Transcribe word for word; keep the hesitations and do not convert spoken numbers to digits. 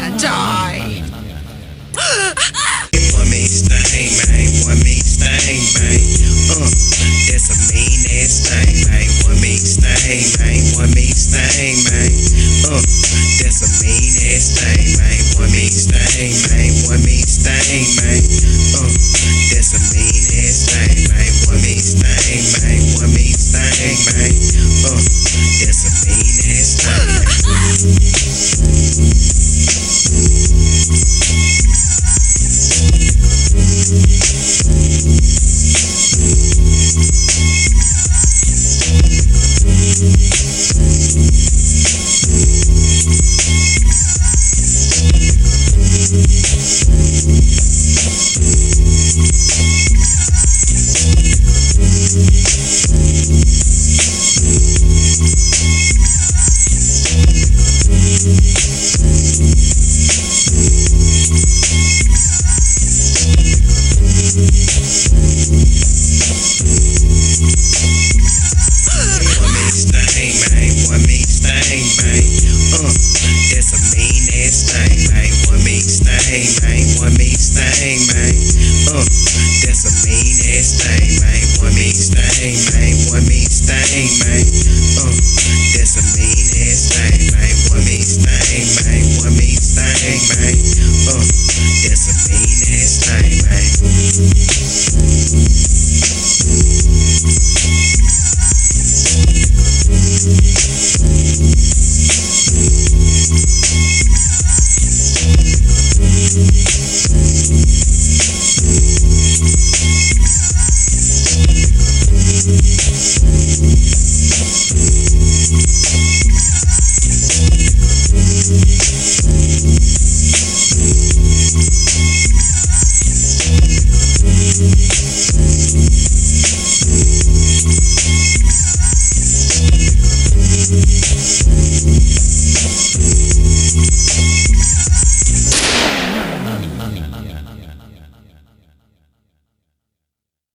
Die. One mean stain, man. One mean stain, man. Uh, that's a mean ass thing, man. One mean stain, man. One mean stain, man. Uh, that's a mean ass thing, man. One mean stain, man. One mean stain, man. Uh, that's a mean ass thing, man. One mean stain, man. One mean stain, man. Uh, that's a mean ass thing, man. We'll be right back.